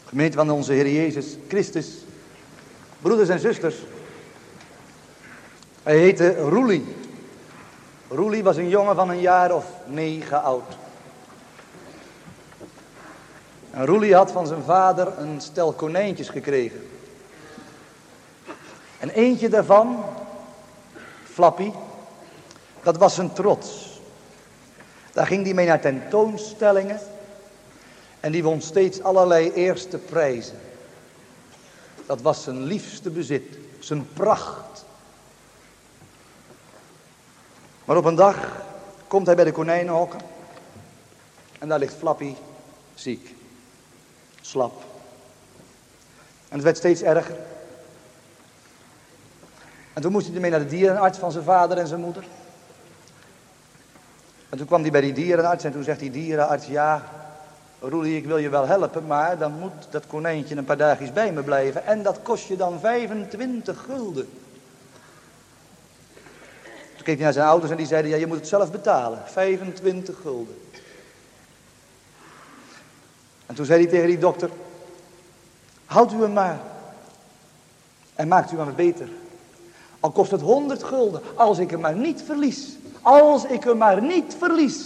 Gemeente van onze Heer Jezus Christus, broeders en zusters. Hij heette Roelie. Roelie was een jongen van een jaar of 9 oud. En Roelie had van zijn vader een stel konijntjes gekregen. En eentje daarvan, Flappy, dat was zijn trots. Daar ging hij mee naar tentoonstellingen. En die won steeds allerlei eerste prijzen. Dat was zijn liefste bezit, zijn pracht. Maar op een dag komt hij bij de konijnenhokken. En daar ligt Flappy ziek. Slap. En het werd steeds erger. En toen moest hij ermee naar de dierenarts van zijn vader en zijn moeder. En toen kwam hij bij die dierenarts en toen zegt die dierenarts, ja, Roelie, ik wil je wel helpen, maar dan moet dat konijntje een paar dagjes bij me blijven. En dat kost je dan 25 gulden. Toen keek hij naar zijn ouders en die zeiden, ja, je moet het zelf betalen. 25 gulden. En toen zei hij tegen die dokter, houd u hem maar. En maakt u hem beter. Al kost het 100 gulden, als ik hem maar niet verlies. Als ik hem maar niet verlies.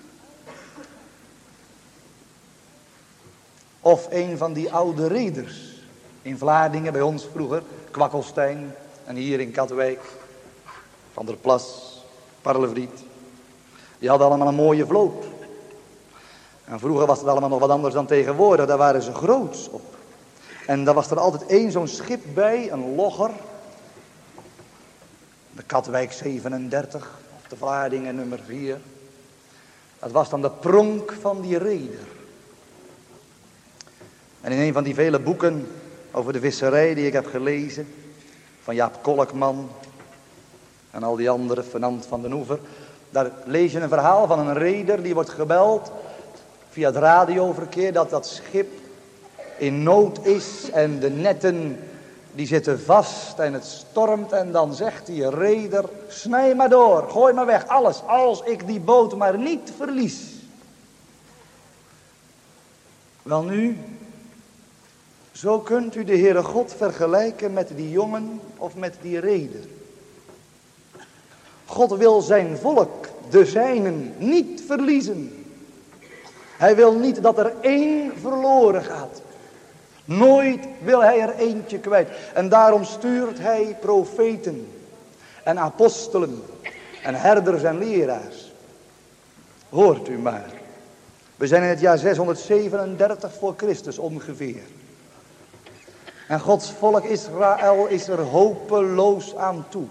Of een van die oude reders. In Vlaardingen bij ons vroeger. Kwakkelstein. En hier in Katwijk. Van der Plas. Parlevriet. Die hadden allemaal een mooie vloot. En vroeger was het allemaal nog wat anders dan tegenwoordig. Daar waren ze groots op. En daar was er altijd één zo'n schip bij. Een logger. De Katwijk 37. Of de Vlaardingen nummer 4. Dat was dan de pronk van die reder. En in een van die vele boeken over de visserij die ik heb gelezen, van Jaap Kolkman en al die anderen, Fernand van den Oever, daar lees je een verhaal van een reder die wordt gebeld via het radioverkeer dat dat schip in nood is en de netten die zitten vast en het stormt en dan zegt die reder, snij maar door, gooi maar weg, alles, als ik die boot maar niet verlies. Welnu, zo kunt u de Heere God vergelijken met die jongen of met die reder. God wil zijn volk, de zijnen, niet verliezen. Hij wil niet dat er één verloren gaat. Nooit wil hij er eentje kwijt. En daarom stuurt hij profeten en apostelen en herders en leraars. Hoort u maar. We zijn in het jaar 637 voor Christus ongeveer. En Gods volk Israël is er hopeloos aan toe.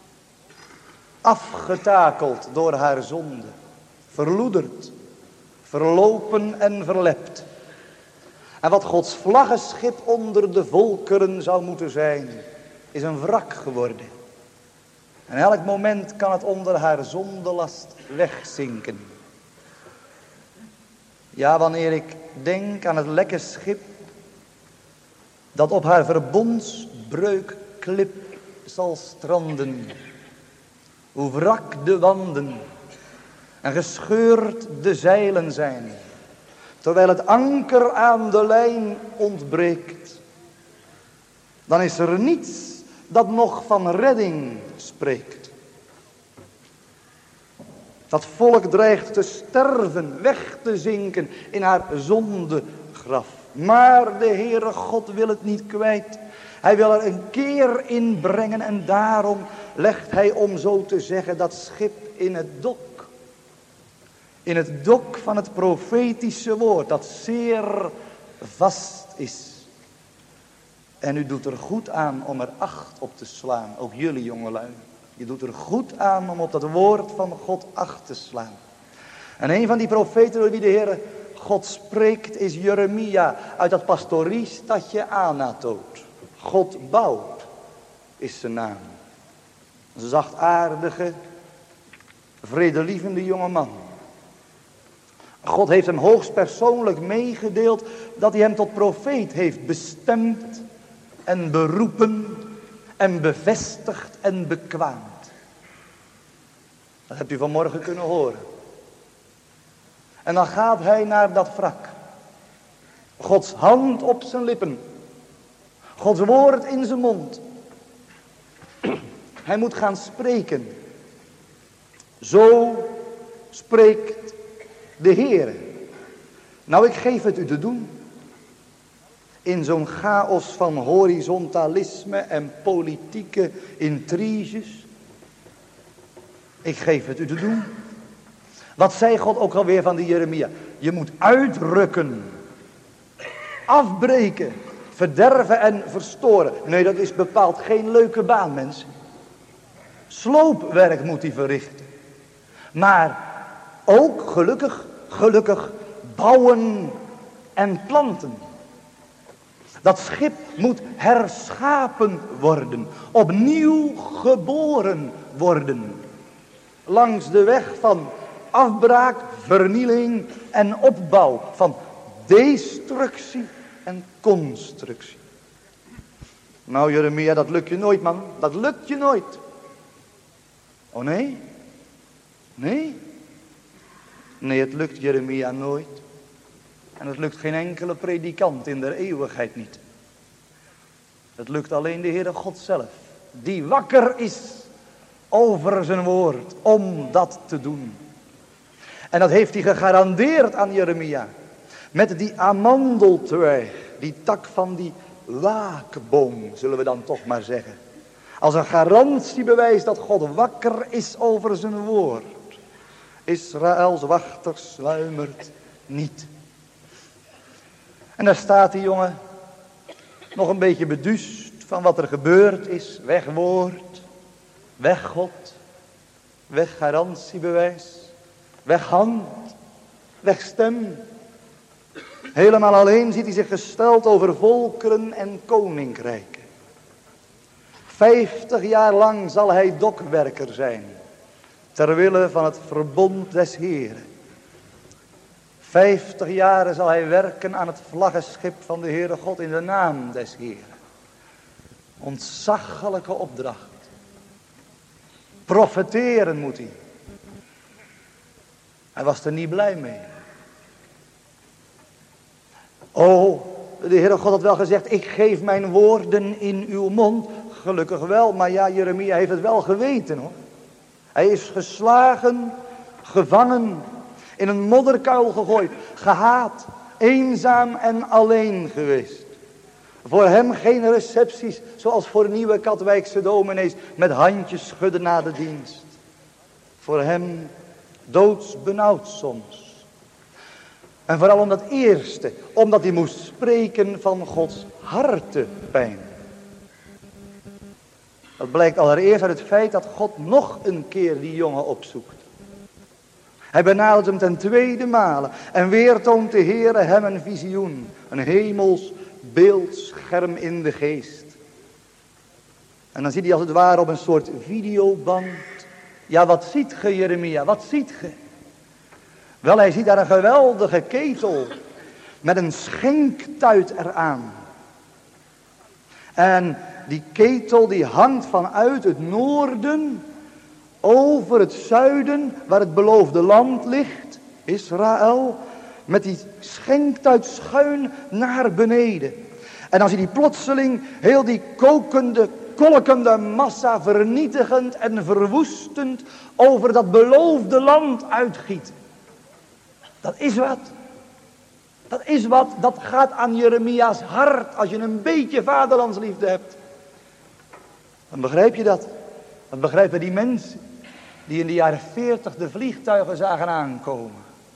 Afgetakeld door haar zonde. Verloederd. Verlopen en verlept. En wat Gods vlaggenschip onder de volkeren zou moeten zijn, is een wrak geworden. En elk moment kan het onder haar zondelast wegzinken. Ja, wanneer ik denk aan het lekke schip dat op haar verbondsbreukklip zal stranden. Hoe wrak de wanden en gescheurd de zeilen zijn. Terwijl het anker aan de lijn ontbreekt. Dan is er niets dat nog van redding spreekt. Dat volk dreigt te sterven, weg te zinken in haar zondegraf. Maar de Heere God wil het niet kwijt. Hij wil er een keer in brengen en daarom legt hij, om zo te zeggen, dat schip in het dok. In het dok van het profetische woord dat zeer vast is. En u doet er goed aan om er acht op te slaan, ook jullie jongelui. Je doet er goed aan om op dat woord van God acht te slaan. En een van die profeten door wie de Heere God spreekt is Jeremia uit dat pastoriestadje Anatoot. God bouwt is zijn naam. Een zachtaardige, vredelievende jongeman. God heeft hem hoogstpersoonlijk meegedeeld dat hij hem tot profeet heeft bestemd en beroepen en bevestigd en bekwaamd. Dat hebt u vanmorgen kunnen horen. En dan gaat hij naar dat wrak. Gods hand op zijn lippen. Gods woord in zijn mond. Hij moet gaan spreken. Zo spreekt de Heere. Nou, ik geef het u te doen. In zo'n chaos van horizontalisme en politieke intriges. Ik geef het u te doen. Wat zei God ook alweer van die Jeremia? Je moet uitrukken. Afbreken. Verderven en verstoren. Nee, dat is bepaald geen leuke baan, mensen. Sloopwerk moet hij verrichten. Maar ook gelukkig bouwen en planten. Dat schip moet herschapen worden. Opnieuw geboren worden. Langs de weg van afbraak, vernieling en opbouw. Van destructie en constructie. Nou Jeremia, dat lukt je nooit, man. Dat lukt je nooit. Oh nee? Nee? Nee, het lukt Jeremia nooit. En het lukt geen enkele predikant in der eeuwigheid niet. Het lukt alleen de Heere God zelf. Die wakker is over zijn woord om dat te doen. En dat heeft hij gegarandeerd aan Jeremia. Met die amandeltwijg, die tak van die waakboom, zullen we dan toch maar zeggen. Als een garantiebewijs dat God wakker is over zijn woord. Israëls wachter sluimert niet. En daar staat die jongen nog een beetje beduust van wat er gebeurd is. Weg woord, weg God, weg garantiebewijs, weg hand, weg stem. Helemaal alleen ziet hij zich gesteld over volkeren en koninkrijken. 50 jaar lang zal hij dokwerker zijn. Ter wille van het verbond des Heeren. 50 jaren zal hij werken aan het vlaggenschip van de Heere God in de naam des Heeren. Ontzaglijke opdracht. Profeteren moet hij. Hij was er niet blij mee. Oh, de Heere God had wel gezegd, ik geef mijn woorden in uw mond. Gelukkig wel, maar ja, Jeremia heeft het wel geweten hoor. Hij is geslagen, gevangen, in een modderkuil gegooid, gehaat, eenzaam en alleen geweest. Voor hem geen recepties zoals voor nieuwe Katwijkse dominees met handjes schudden na de dienst. Voor hem doodsbenauwd soms. En vooral om dat eerste, omdat hij moest spreken van Gods hartepijn. Dat blijkt allereerst uit het feit dat God nog een keer die jongen opzoekt. Hij benadert hem ten tweede male. En weer toont de Heere hem een visioen. Een hemels beeldscherm in de geest. En dan ziet hij als het ware op een soort videoband. Ja, wat ziet ge Jeremia? Wat ziet ge? Wel, hij ziet daar een geweldige ketel. Met een schenktuit eraan. En die ketel die hangt vanuit het noorden over het zuiden waar het beloofde land ligt, Israël, met die schenktuit schuin naar beneden. En dan zie je plotseling heel die kokende, kolkende massa vernietigend en verwoestend over dat beloofde land uitgieten. Dat is wat. Dat is wat, dat gaat aan Jeremia's hart als je een beetje vaderlandsliefde hebt. Dan begrijp je dat. Dan begrijpen die mensen die in de jaren 40 de vliegtuigen zagen aankomen.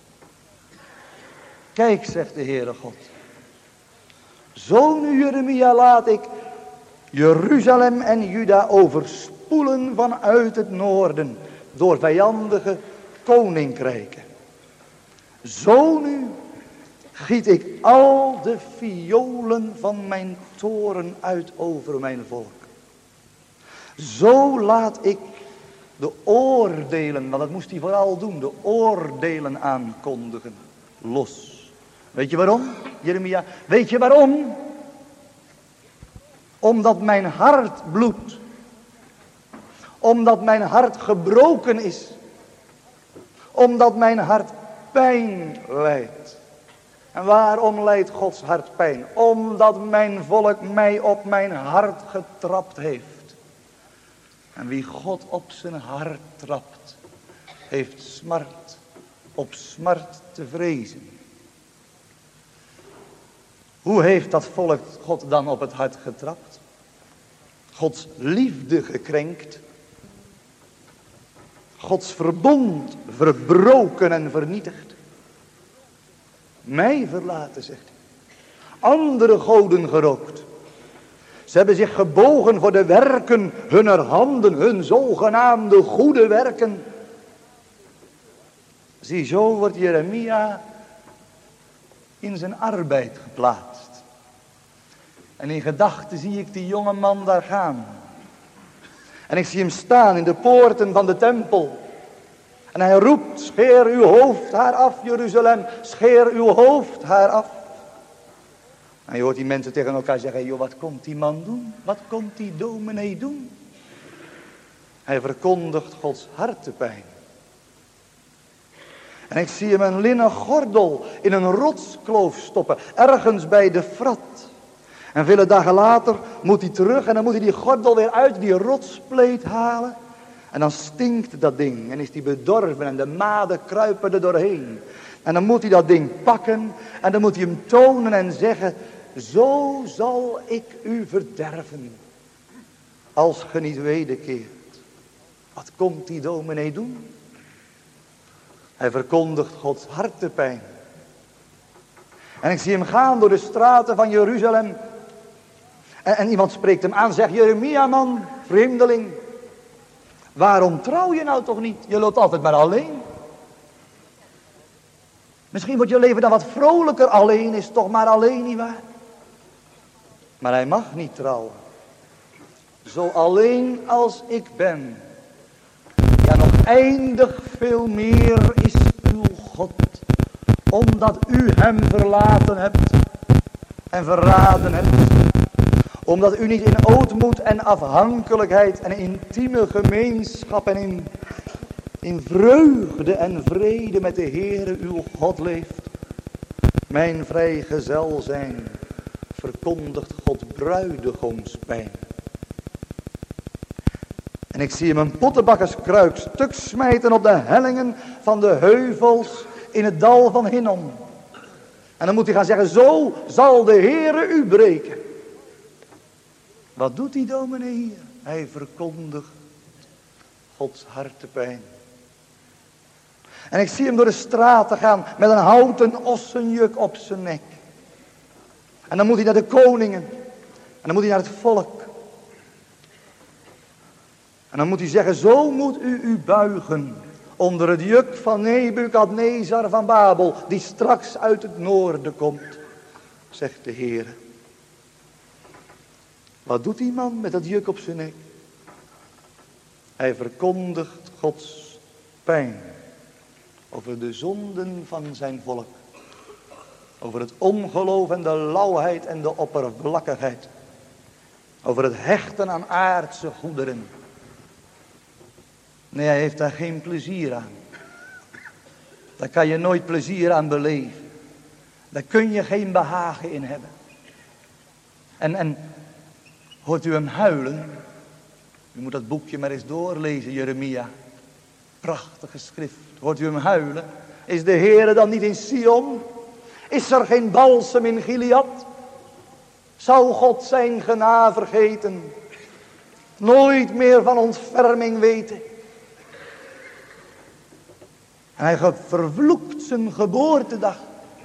Kijk, zegt de Heere God. Zo nu Jeremia laat ik Jeruzalem en Juda overspoelen vanuit het noorden. Door vijandige koninkrijken. Zo nu giet ik al de violen van mijn toren uit over mijn volk. Zo laat ik de oordelen, want dat moest hij vooral doen, de oordelen aankondigen, los. Weet je waarom, Jeremia? Weet je waarom? Omdat mijn hart bloedt. Omdat mijn hart gebroken is. Omdat mijn hart pijn lijdt. En waarom lijdt Gods hart pijn? Omdat mijn volk mij op mijn hart getrapt heeft. En wie God op zijn hart trapt, heeft smart op smart te vrezen. Hoe heeft dat volk God dan op het hart getrapt? Gods liefde gekrenkt. Gods verbond verbroken en vernietigd. Mij verlaten, zegt hij. Andere goden gerookt. Ze hebben zich gebogen voor de werken hunner handen, hun zogenaamde goede werken. Zie, zo wordt Jeremia in zijn arbeid geplaatst. En in gedachten zie ik die jonge man daar gaan. En ik zie hem staan in de poorten van de tempel. En hij roept, scheer uw hoofdhaar af, Jeruzalem, scheer uw hoofdhaar af. En je hoort die mensen tegen elkaar zeggen, joh, wat komt die man doen? Wat komt die dominee doen? Hij verkondigt Gods hartepijn. En ik zie hem een linnen gordel in een rotskloof stoppen, ergens bij de Frat. En vele dagen later moet hij terug en dan moet hij die gordel weer uit die rotspleet halen. En dan stinkt dat ding en is die bedorven en de maden kruipen er doorheen. En dan moet hij dat ding pakken en dan moet hij hem tonen en zeggen, zo zal ik u verderven als ge niet wederkeert. Wat komt die dominee doen? Hij verkondigt Gods hartepijn. En ik zie hem gaan door de straten van Jeruzalem. En iemand spreekt hem aan, zegt, Jeremia man, vreemdeling. Waarom trouw je nou toch niet? Je loopt altijd maar alleen. Misschien wordt je leven dan wat vrolijker. Alleen is toch maar alleen, nietwaar? Maar hij mag niet trouwen. Zo alleen als ik ben. Ja, nog eindig veel meer is uw God. Omdat u hem verlaten hebt. En verraden hebt. Omdat u niet in ootmoed en afhankelijkheid en intieme gemeenschap en in vreugde en vrede met de Heere uw God leeft. Mijn vrijgezel zijn verkondigt God bruidegomspijn. En ik zie hem een pottenbakkerskruik stuk smijten op de hellingen van de heuvels in het dal van Hinnom. En dan moet hij gaan zeggen, zo zal de Heere u breken. Wat doet die dominee hier? Hij verkondigt Gods hartepijn. En ik zie hem door de straten gaan met een houten ossenjuk op zijn nek. En dan moet hij naar de koningen. En dan moet hij naar het volk. En dan moet hij zeggen, zo moet u u buigen onder het juk van Nebukadnezar van Babel, die straks uit het noorden komt, zegt de Heer. Wat doet die man met dat juk op zijn nek? Hij verkondigt Gods pijn over de zonden van zijn volk. Over het ongeloof en de lauwheid en de oppervlakkigheid. Over het hechten aan aardse goederen. Nee, hij heeft daar geen plezier aan. Daar kan je nooit plezier aan beleven. Daar kun je geen behagen in hebben. En hoort u hem huilen? U moet dat boekje maar eens doorlezen, Jeremia. Prachtige schrift. Hoort u hem huilen? Is de Heere dan niet in Sion? Is er geen balsem in Gilead? Zou God zijn genade vergeten? Nooit meer van ontferming weten? En hij vervloekt zijn geboortedag.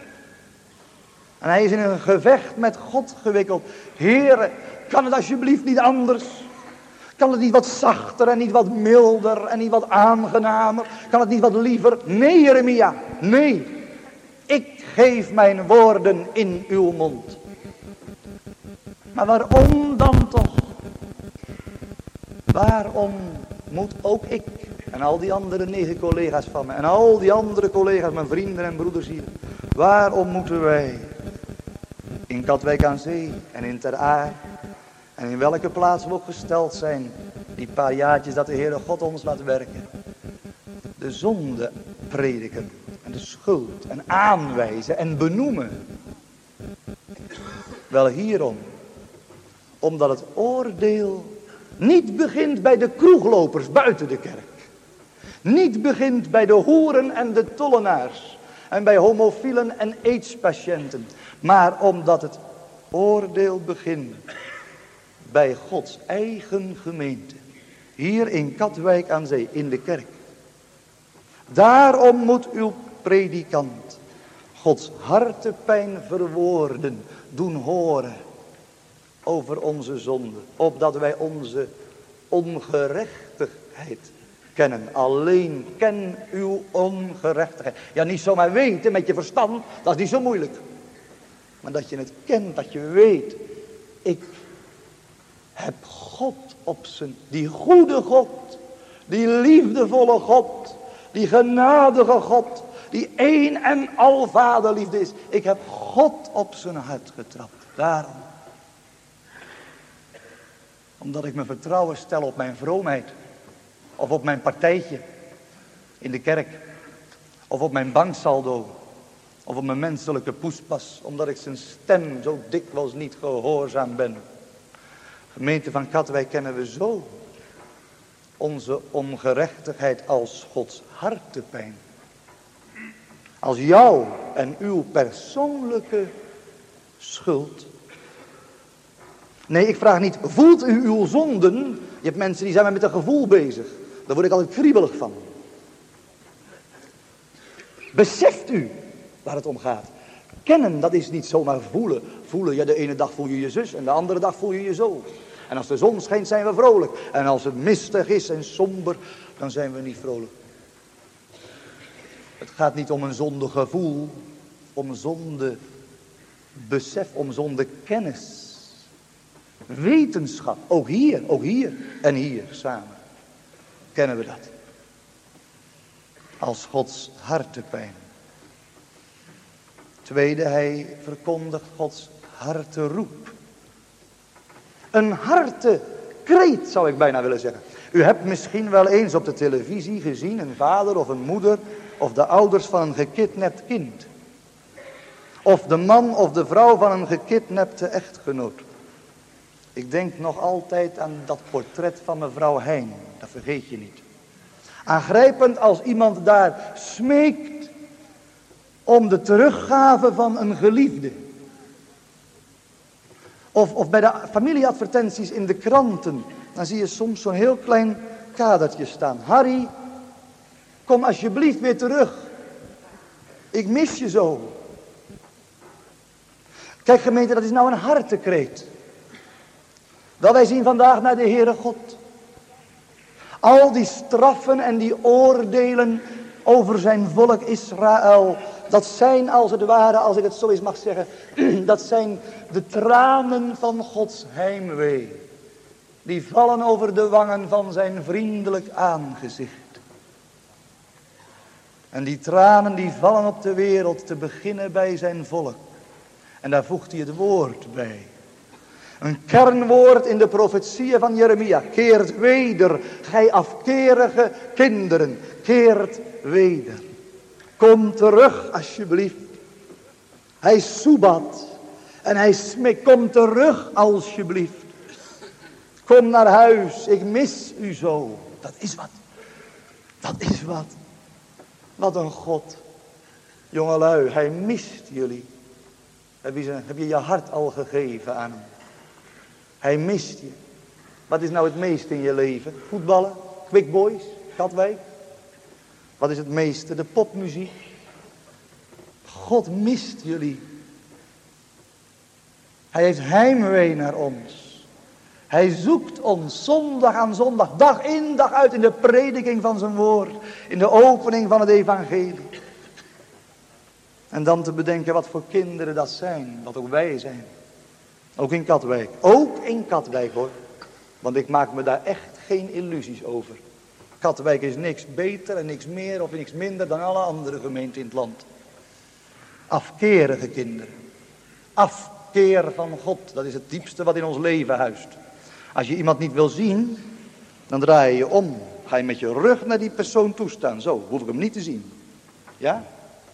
En hij is in een gevecht met God gewikkeld. Heere, kan het alsjeblieft niet anders? Kan het niet wat zachter en niet wat milder en niet wat aangenamer? Kan het niet wat liever? Nee, Jeremia, nee. Ik geef mijn woorden in uw mond. Maar waarom dan toch? Waarom moet ook ik en al die andere 9 collega's van me en al die andere collega's, mijn vrienden en broeders hier. Waarom moeten wij in Katwijk aan Zee en in Ter Aar en in welke plaats we ook gesteld zijn, die paar jaartjes dat de Heere God ons laat werken, de zonde prediken en de schuld en aanwijzen en benoemen. Wel hierom, omdat het oordeel niet begint bij de kroeglopers buiten de kerk. Niet begint bij de hoeren en de tollenaars en bij homofielen en aidspatiënten. Maar omdat het oordeel begint bij Gods eigen gemeente. Hier in Katwijk aan Zee, in de kerk. Daarom moet uw predikant Gods hartepijn verwoorden, doen horen over onze zonde. Opdat wij onze ongerechtigheid kennen. Alleen ken uw ongerechtigheid. Ja, niet zomaar weten met je verstand, dat is niet zo moeilijk. Maar dat je het kent, dat je weet. Ik heb God op die goede God, die liefdevolle God, die genadige God, die één en al vaderliefde is. Ik heb God op zijn hart getrapt. Daarom. Omdat ik mijn vertrouwen stel op mijn vroomheid. Of op mijn partijtje in de kerk. Of op mijn banksaldo. Of op mijn menselijke poespas. Omdat ik zijn stem zo dikwijls niet gehoorzaam ben. Gemeente van Katwijk kennen we zo onze ongerechtigheid als Gods hartepijn. Als jouw en uw persoonlijke schuld. Nee, ik vraag niet, voelt u uw zonden? Je hebt mensen die zijn met een gevoel bezig. Daar word ik altijd kriebelig van. Beseft u waar het om gaat? Kennen, dat is niet zomaar voelen. Voelen, ja, de ene dag voel je je zus en de andere dag voel je je zo. En als de zon schijnt zijn we vrolijk. En als het mistig is en somber, dan zijn we niet vrolijk. Het gaat niet om een zondegevoel, om zondebesef, om zondekennis. Wetenschap, ook hier en hier samen. Kennen we dat. Als Gods hartepijn. Tweede, hij verkondigt Gods harteroep. Een hartekreet zou ik bijna willen zeggen. U hebt misschien wel eens op de televisie gezien een vader of een moeder of de ouders van een gekidnapt kind. Of de man of de vrouw van een gekidnapte echtgenoot. Ik denk nog altijd aan dat portret van mevrouw Heijn. Dat vergeet je niet. Aangrijpend als iemand daar smeekt om de teruggave van een geliefde. Of bij de familieadvertenties in de kranten. Dan zie je soms zo'n heel klein kadertje staan. Harry, kom alsjeblieft weer terug. Ik mis je zo. Kijk gemeente, dat is nou een hartekreet. Wel, wij zien vandaag naar de Heere God. Al die straffen en die oordelen over zijn volk Israël. Dat zijn als het ware, als ik het zo eens mag zeggen. Dat zijn de tranen van Gods heimwee. Die vallen over de wangen van zijn vriendelijk aangezicht. En die tranen die vallen op de wereld te beginnen bij zijn volk. En daar voegt hij het woord bij. Een kernwoord in de profetieën van Jeremia. Keert weder, gij afkerige kinderen. Keert weder. Kom terug alsjeblieft. Hij soebat. En hij smeekt. Kom terug alsjeblieft. Kom naar huis. Ik mis u zo. Dat is wat. Dat is wat. Wat een God. Jongelui, hij mist jullie. Heb je je hart al gegeven aan hem? Hij mist je. Wat is nou het meeste in je leven? Voetballen? Quick Boys? Katwijk? Wat is het meeste? De popmuziek? God mist jullie. Hij heeft heimwee naar ons. Hij zoekt ons zondag aan zondag, dag in dag uit in de prediking van zijn woord. In de opening van het evangelie. En dan te bedenken wat voor kinderen dat zijn. Wat ook wij zijn. Ook in Katwijk. Ook in Katwijk hoor. Want ik maak me daar echt geen illusies over. Katwijk is niks beter en niks meer of niks minder dan alle andere gemeenten in het land. Afkerige kinderen. Afkeer van God. Dat is het diepste wat in ons leven huist. Als je iemand niet wil zien, dan draai je je om. Ga je met je rug naar die persoon toestaan. Zo, hoef ik hem niet te zien. Ja?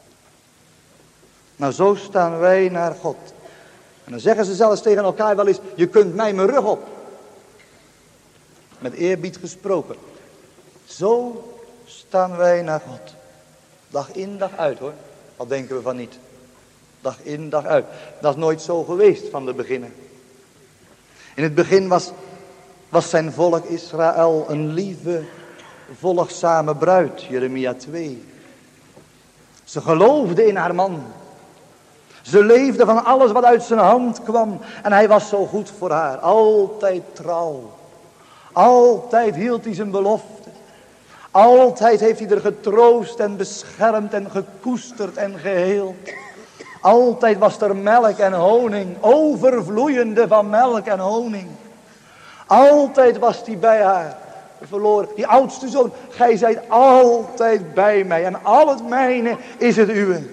Nou, zo staan wij naar God. En dan zeggen ze zelfs tegen elkaar wel eens, je kunt mij mijn rug op. Met eerbied gesproken. Zo staan wij naar God. Dag in, dag uit hoor. Wat denken we van niet? Dag in, dag uit. Dat is nooit zo geweest van de beginnen. In het begin was zijn volk Israël een lieve, volgzame bruid. Jeremia 2. Ze geloofde in haar man. Ze leefde van alles wat uit zijn hand kwam. En hij was zo goed voor haar. Altijd trouw. Altijd hield hij zijn belofte. Altijd heeft hij er getroost en beschermd en gekoesterd en geheeld. Altijd was er melk en honing. Overvloeiende van melk en honing. Altijd was hij bij haar. Verloren. Die oudste zoon. Gij zijt altijd bij mij. En al het mijne is het uwe.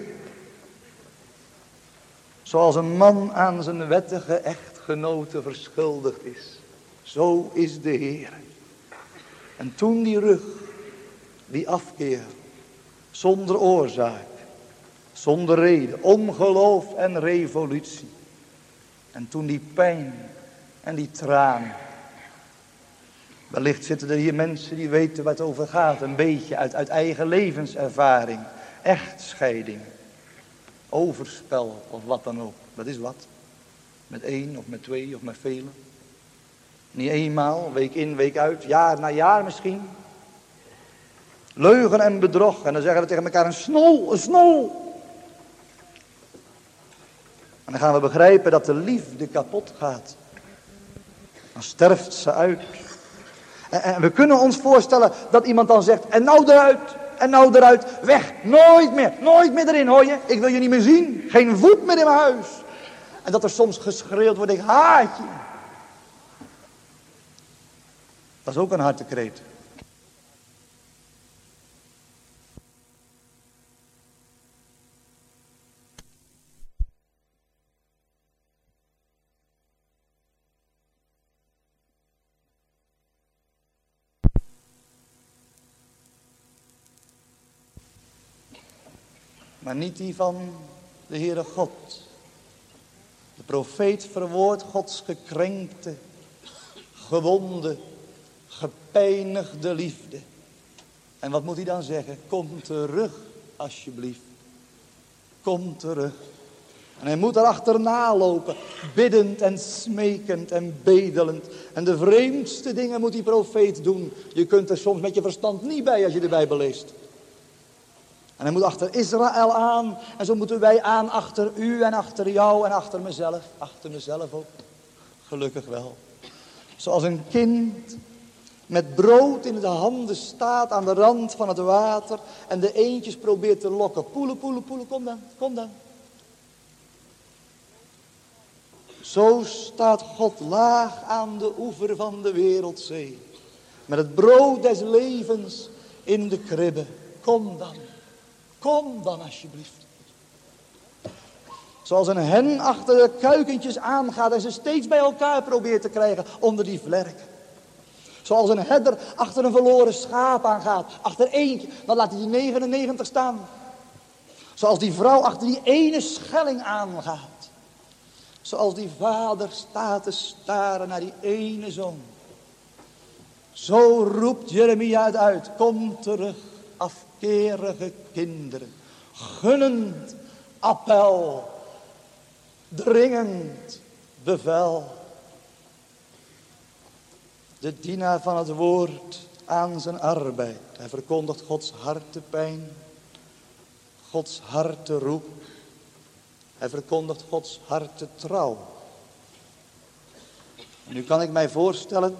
Zoals een man aan zijn wettige echtgenote verschuldigd is. Zo is de Heer. En toen die rug. Die afkeer. Zonder oorzaak. Zonder reden. Ongeloof en revolutie. En toen die pijn. En die traan. Wellicht zitten er hier mensen die weten waar het over gaat. Een beetje uit eigen levenservaring. Echtscheiding. Overspel of wat dan ook. Dat is wat. Met 1 of met 2 of met velen. Niet eenmaal, week in, week uit, jaar na jaar misschien. Leugen en bedrog. En dan zeggen we tegen elkaar een snol, een snol. En dan gaan we begrijpen dat de liefde kapot gaat. Dan sterft ze uit. En we kunnen ons voorstellen dat iemand dan zegt, en nou eruit. En nou eruit, weg, nooit meer erin hoor je. Ik wil je niet meer zien, geen voet meer in mijn huis. En dat er soms geschreeuwd wordt, ik haat je. Dat is ook een hartekreet. Maar niet die van de Heere God. De profeet verwoordt Gods gekrenkte, gewonde, gepijnigde liefde. En wat moet hij dan zeggen? Kom terug alsjeblieft. Kom terug. En hij moet er achterna lopen, biddend en smekend en bedelend. En de vreemdste dingen moet die profeet doen. Je kunt er soms met je verstand niet bij als je de Bijbel leest. En hij moet achter Israël aan. En zo moeten wij aan achter u en achter jou en achter mezelf. Achter mezelf ook. Gelukkig wel. Zoals een kind met brood in de handen staat aan de rand van het water. En de eendjes probeert te lokken. Poelen, poelen, poelen. Kom dan, kom dan. Zo staat God laag aan de oever van de wereldzee. Met het brood des levens in de kribbe. Kom dan. Kom dan alsjeblieft. Zoals een hen achter de kuikentjes aangaat en ze steeds bij elkaar probeert te krijgen onder die vlerken. Zoals een herder achter een verloren schaap aangaat. Achter eentje, dan laat hij die 99 staan. Zoals die vrouw achter die ene schelling aangaat. Zoals die vader staat te staren naar die ene zoon. Zo roept Jeremia het uit. Kom terug, afkerige kinderen. Gunnend appel. Dringend bevel. De dienaar van het woord aan zijn arbeid. Hij verkondigt Gods hartepijn. Gods harteroep. Hij verkondigt Gods hartetrouw. En nu kan ik mij voorstellen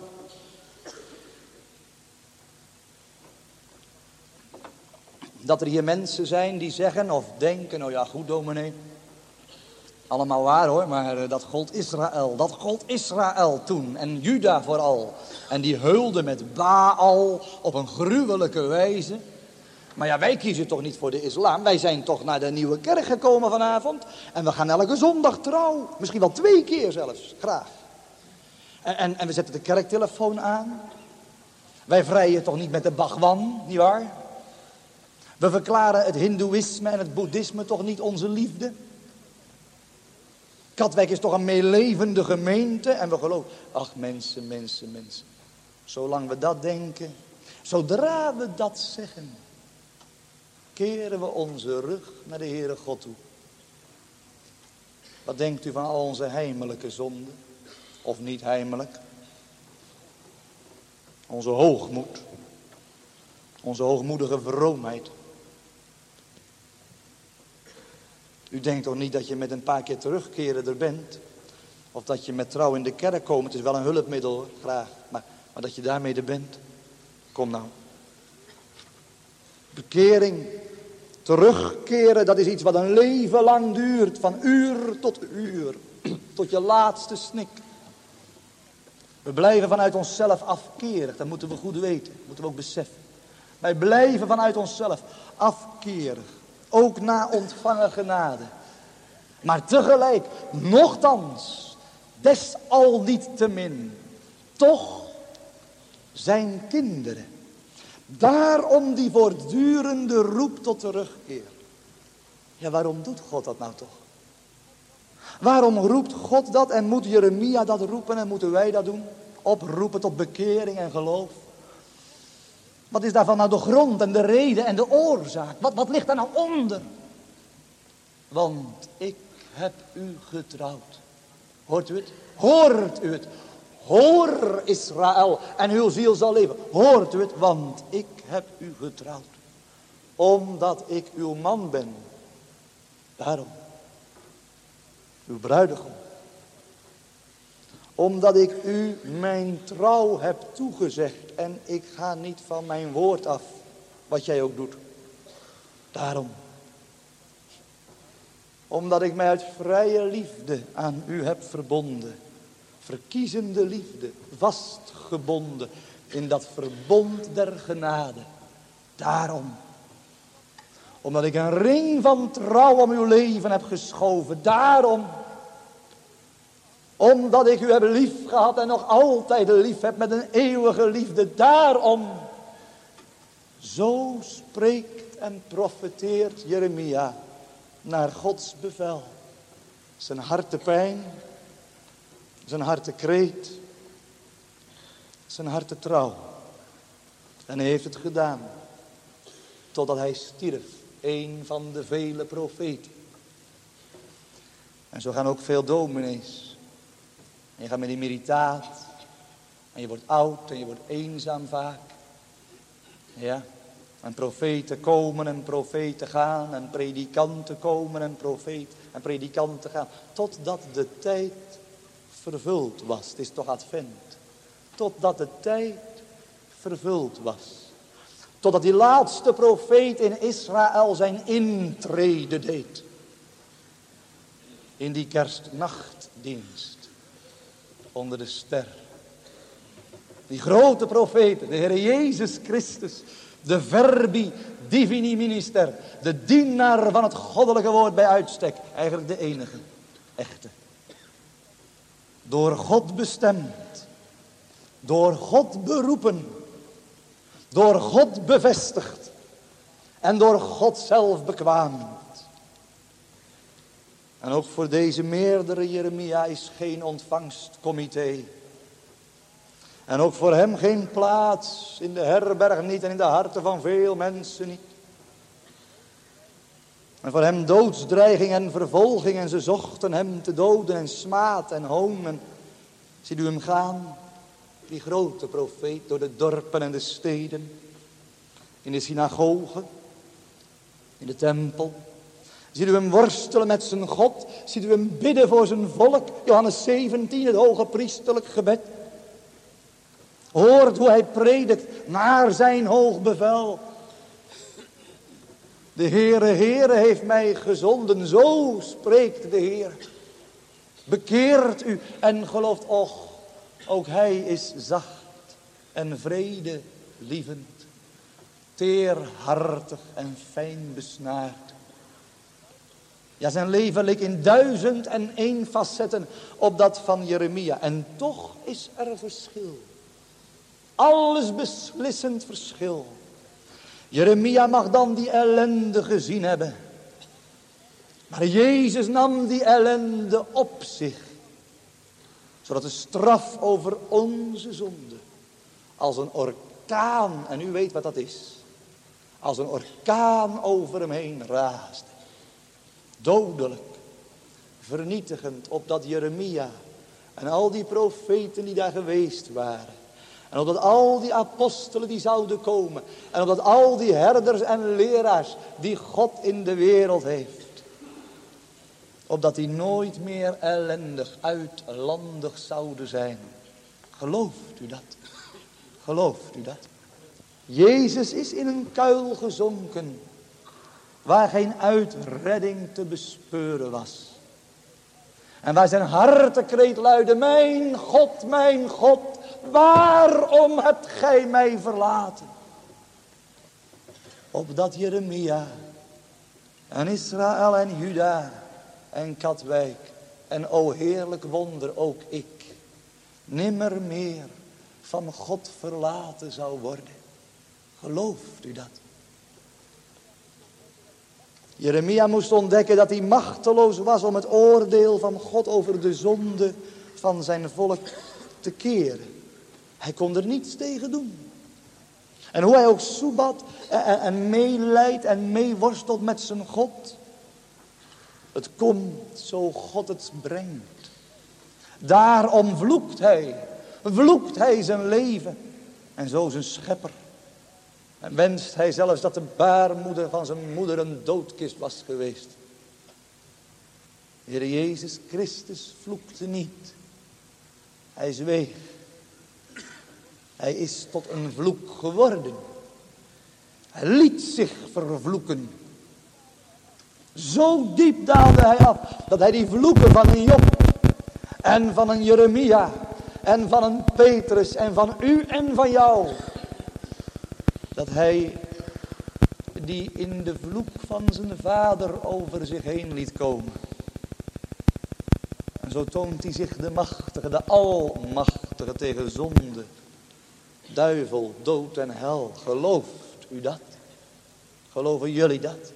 dat er hier mensen zijn die zeggen of denken, oh ja goed dominee, allemaal waar hoor, maar dat gold Israël toen en Juda vooral. En die heulden met Baal op een gruwelijke wijze. Maar ja, wij kiezen toch niet voor de islam, wij zijn toch naar de nieuwe kerk gekomen vanavond. En we gaan elke zondag trouw, misschien wel 2 keer zelfs, graag. En we zetten de kerktelefoon aan. Wij vrijen toch niet met de Bhagwan, nietwaar? We verklaren het hindoeïsme en het boeddhisme toch niet onze liefde. Katwijk is toch een meelevende gemeente. En we geloven, ach mensen. Zolang we dat denken, zodra we dat zeggen, keren we onze rug naar de Heere God toe. Wat denkt u van al onze heimelijke zonden? Of niet heimelijk? Onze hoogmoed. Onze hoogmoedige vroomheid. U denkt toch niet dat je met een paar keer terugkeren er bent? Of dat je met trouw in de kerk komt. Het is wel een hulpmiddel hoor, graag. Maar dat je daarmee er bent. Kom nou. Bekering. Terugkeren, dat is iets wat een leven lang duurt. Van uur tot uur. Tot je laatste snik. We blijven vanuit onszelf afkerig. Dat moeten we goed weten. Dat moeten we ook beseffen. Wij blijven vanuit onszelf afkerig. Ook na ontvangen genade. Maar tegelijk, nochtans, desalniettemin, toch zijn kinderen. Daarom die voortdurende roep tot terugkeer. Ja, waarom doet God dat nou toch? Waarom roept God dat en moet Jeremia dat roepen en moeten wij dat doen? Oproepen tot bekering en geloof. Wat is daarvan nou de grond en de reden en de oorzaak? Wat ligt daar nou onder? Want ik heb u getrouwd. Hoort u het? Hoort u het? Hoor Israël en uw ziel zal leven. Hoort u het? Want ik heb u getrouwd. Omdat ik uw man ben. Daarom. Uw bruidegom. Omdat ik u mijn trouw heb toegezegd. En ik ga niet van mijn woord af. Wat jij ook doet. Daarom. Omdat ik mij uit vrije liefde aan u heb verbonden. Verkiezende liefde. Vastgebonden. In dat verbond der genade. Daarom. Omdat ik een ring van trouw om uw leven heb geschoven. Daarom. Omdat ik u heb lief gehad en nog altijd lief heb met een eeuwige liefde. Daarom. Zo spreekt en profeteert Jeremia naar Gods bevel. Zijn hartepijn. Zijn hartekreet. Zijn hartetrouw. En hij heeft het gedaan. Totdat hij stierf. Een van de vele profeten. En zo gaan ook veel dominees. En je gaat met die meritaat. En je wordt oud en je wordt eenzaam vaak. Ja. En profeten komen en profeten gaan. En predikanten komen en predikanten gaan. Totdat de tijd vervuld was. Het is toch advent. Totdat de tijd vervuld was. Totdat die laatste profeet in Israël zijn intrede deed. In die kerstnachtdienst. Onder de ster. Die grote profeten. De Heer Jezus Christus. De verbi divini minister. De dienaar van het goddelijke woord bij uitstek. Eigenlijk de enige. Echte. Door God bestemd. Door God beroepen. Door God bevestigd. En door God zelf bekwaamd. En ook voor deze meerdere Jeremia is geen ontvangstcomité. En ook voor hem geen plaats in de herberg niet en in de harten van veel mensen niet. En voor hem doodsdreiging en vervolging en ze zochten hem te doden en smaad en hoon. En ziet u hem gaan, die grote profeet, door de dorpen en de steden. In de synagogen, in de tempel. Ziet u hem worstelen met zijn God. Ziet u hem bidden voor zijn volk. Johannes 17, het hoge priesterlijk gebed. Hoort hoe hij predikt naar zijn hoog bevel. De Heere heeft mij gezonden. Zo spreekt de Heer. Bekeert u en gelooft, och, ook hij is zacht en vredelievend. Teerhartig en fijn besnaard. Ja, zijn leven leek in 1001 facetten op dat van Jeremia. En toch is er verschil. Alles beslissend verschil. Jeremia mag dan die ellende gezien hebben. Maar Jezus nam die ellende op zich. Zodat de straf over onze zonde als een orkaan, en u weet wat dat is, als een orkaan over hem heen raasde. Dodelijk, vernietigend, opdat Jeremia en al die profeten die daar geweest waren, en opdat al die apostelen die zouden komen, en opdat al die herders en leraars die God in de wereld heeft, opdat die nooit meer ellendig, uitlandig zouden zijn. Gelooft u dat? Gelooft u dat? Jezus is in een kuil gezonken, waar geen uitredding te bespeuren was. En waar zijn hartekreet luidde: mijn God, waarom hebt gij mij verlaten? Opdat Jeremia en Israël en Juda en Katwijk en o heerlijk wonder ook ik nimmer meer van God verlaten zou worden. Gelooft u dat? Jeremia moest ontdekken dat hij machteloos was om het oordeel van God over de zonde van zijn volk te keren. Hij kon er niets tegen doen. En hoe hij ook soebat en meelijdt en meeworstelt met zijn God. Het komt zo God het brengt. Daarom vloekt hij zijn leven en zo zijn schepper. En wenst hij zelfs dat de baarmoeder van zijn moeder een doodkist was geweest. Heer Jezus Christus vloekte niet. Hij zweeg. Hij is tot een vloek geworden. Hij liet zich vervloeken. Zo diep daalde hij af dat hij die vloeken van een Job en van een Jeremia en van een Petrus en van u en van jou, dat hij die in de vloek van zijn vader over zich heen liet komen. En zo toont hij zich de machtige, de almachtige tegen zonde, duivel, dood en hel. Gelooft u dat? Geloven jullie dat?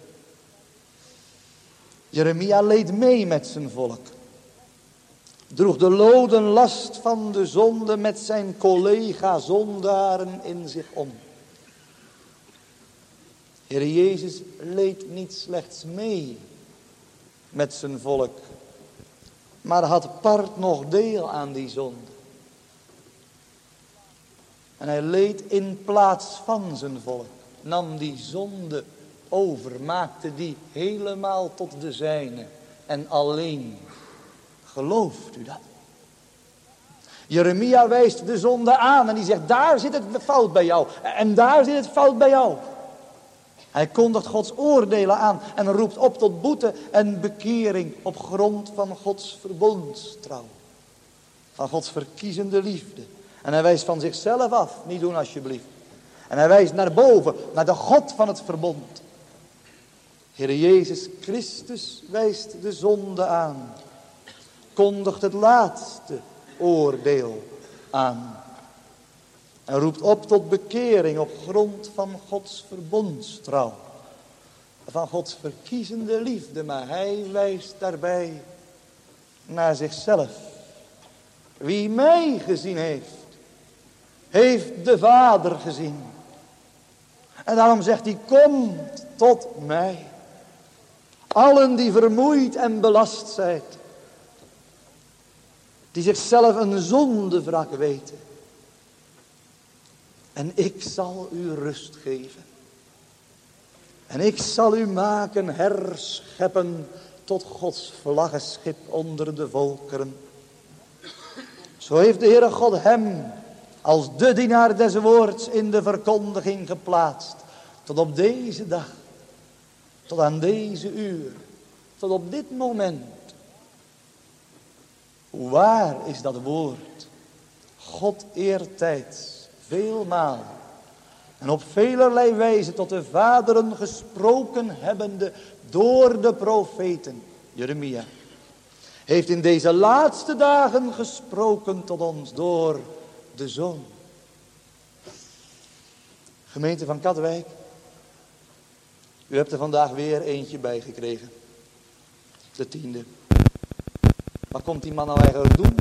Jeremia leed mee met zijn volk. Droeg de lodenlast van de zonde met zijn collega-zondaren in zich om. Heer Jezus leed niet slechts mee met zijn volk, maar had part nog deel aan die zonde. En hij leed in plaats van zijn volk, nam die zonde over, maakte die helemaal tot de zijne en alleen. Gelooft u dat? Jeremia wijst de zonde aan en die zegt: daar zit het fout bij jou en daar zit het fout bij jou. Hij kondigt Gods oordelen aan en roept op tot boete en bekering op grond van Gods verbondstrouw. Van Gods verkiezende liefde. En hij wijst van zichzelf af, niet doen alsjeblieft. En hij wijst naar boven, naar de God van het verbond. Heer Jezus Christus wijst de zonde aan. Kondigt het laatste oordeel aan. En roept op tot bekering op grond van Gods verbondstrouw. Van Gods verkiezende liefde. Maar hij wijst daarbij naar zichzelf. Wie mij gezien heeft, heeft de Vader gezien. En daarom zegt hij: komt tot mij. Allen die vermoeid en belast zijn. Die zichzelf een zondevrak weten. En ik zal u rust geven. En ik zal u maken herscheppen tot Gods vlaggenschip onder de volkeren. Zo heeft de Heere God hem als de dienaar des woords in de verkondiging geplaatst. Tot op deze dag. Tot aan deze uur. Tot op dit moment. Hoe waar is dat woord? God eertijds. Veelmaal en op velerlei wijze tot de vaderen gesproken hebbende door de profeten. Jeremia heeft in deze laatste dagen gesproken tot ons door de Zoon. Gemeente van Katwijk, u hebt er vandaag weer eentje bij gekregen. De 10e. Wat komt die man nou eigenlijk doen?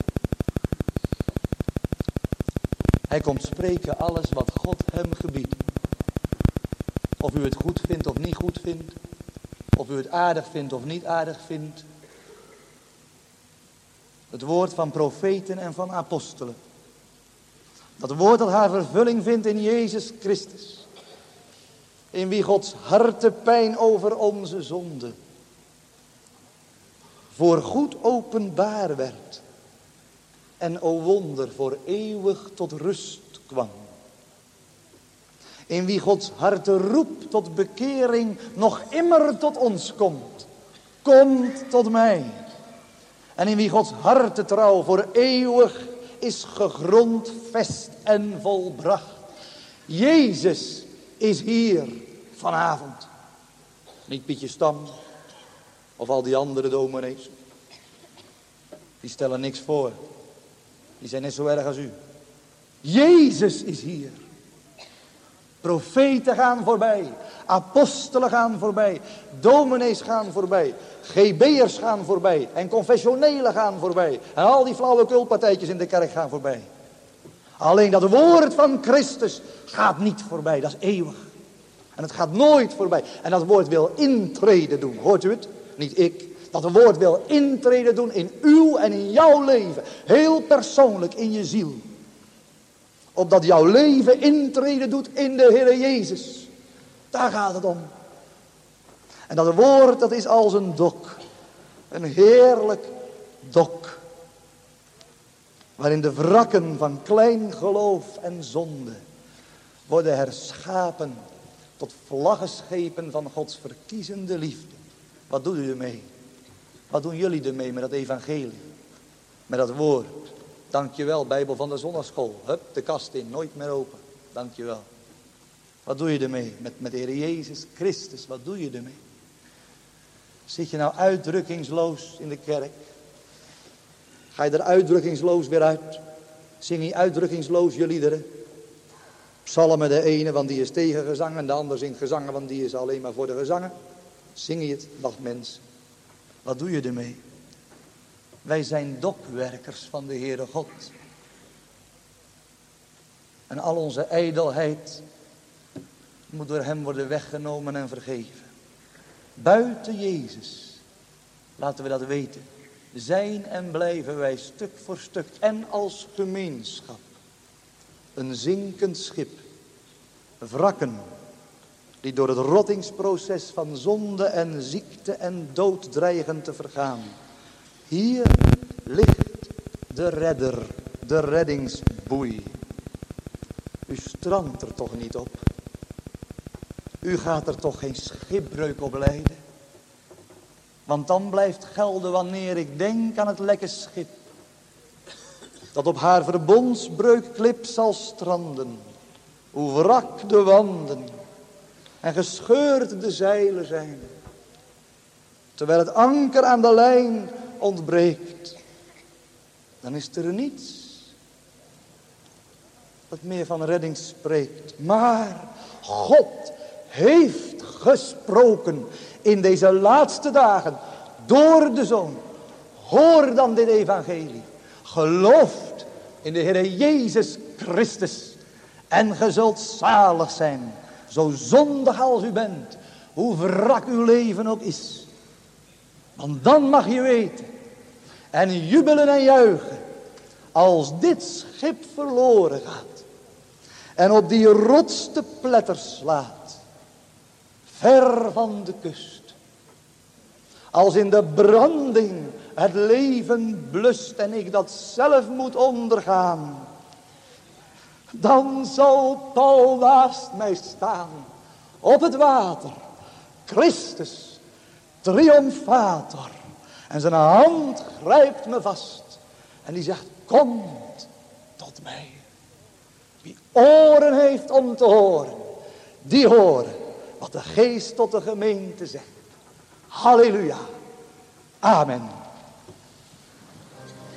Hij komt spreken alles wat God hem gebiedt. Of u het goed vindt of niet goed vindt. Of u het aardig vindt of niet aardig vindt. Het woord van profeten en van apostelen. Dat woord dat haar vervulling vindt in Jezus Christus. In wie Gods hartepijn over onze zonde voor goed openbaar werd. En o wonder, voor eeuwig tot rust kwam. In wie Gods harteroep tot bekering nog immer tot ons komt. Komt tot mij. En in wie Gods hartetrouw voor eeuwig is gegrondvest en volbracht. Jezus is hier vanavond. Niet Pietje Stam of al die andere dominees. Die stellen niks voor. Die zijn net zo erg als u. Jezus is hier. Profeten gaan voorbij. Apostelen gaan voorbij. Dominees gaan voorbij. GB'ers gaan voorbij. En confessionelen gaan voorbij. En al die flauwekulpartijtjes in de kerk gaan voorbij. Alleen dat woord van Christus gaat niet voorbij. Dat is eeuwig. En het gaat nooit voorbij. En dat woord wil intreden doen. Hoort u het? Niet ik. Dat woord wil intreden doen in uw en in jouw leven. Heel persoonlijk in je ziel. Opdat jouw leven intreden doet in de Heer Jezus. Daar gaat het om. En dat woord dat is als een dok. Een heerlijk dok. Waarin de wrakken van klein geloof en zonde worden herschapen tot vlaggenschepen van Gods verkiezende liefde. Wat doet u ermee? Wat doen jullie ermee met dat evangelie? Met dat woord. Dankjewel, Bijbel van de zondagschool. Hup, de kast in, nooit meer open. Dankjewel. Wat doe je ermee? Met de Heer Jezus Christus, wat doe je ermee? Zit je nou uitdrukkingsloos in de kerk? Ga je er uitdrukkingsloos weer uit? Zing je uitdrukkingsloos je liederen? Psalmen de ene, want die is tegen gezang. En de ander zingt gezangen, want die is alleen maar voor de gezangen. Zing je het, wacht mensen. Wat doe je ermee? Wij zijn dokwerkers van de Heere God. En al onze ijdelheid moet door hem worden weggenomen en vergeven. Buiten Jezus, laten we dat weten, zijn en blijven wij stuk voor stuk en als gemeenschap een zinkend schip. Wrakken die door het rottingsproces van zonde en ziekte en dood dreigen te vergaan. Hier ligt de redder, de reddingsboei. U strandt er toch niet op? U gaat er toch geen schipbreuk op lijden? Want dan blijft gelden wanneer ik denk aan het lekke schip, dat op haar verbondsbreukklip zal stranden. Hoe wrak de wanden en gescheurd de zeilen zijn. Terwijl het anker aan de lijn ontbreekt. Dan is er niets dat meer van redding spreekt. Maar God heeft gesproken in deze laatste dagen door de Zoon. Hoor dan dit evangelie. Gelooft in de Heer Jezus Christus. En ge zult zalig zijn. Zo zondig als u bent. Hoe wrak uw leven ook is. Want dan mag je weten. En jubelen en juichen. Als dit schip verloren gaat. En op die rots te pletter slaat. Ver van de kust. Als in de branding het leven blust en ik dat zelf moet ondergaan. Dan zal Paul naast mij staan. Op het water. Christus. Triomfator. En zijn hand grijpt me vast. En die zegt, komt tot mij. Wie oren heeft om te horen. Die horen wat de geest tot de gemeente zegt. Halleluja. Amen.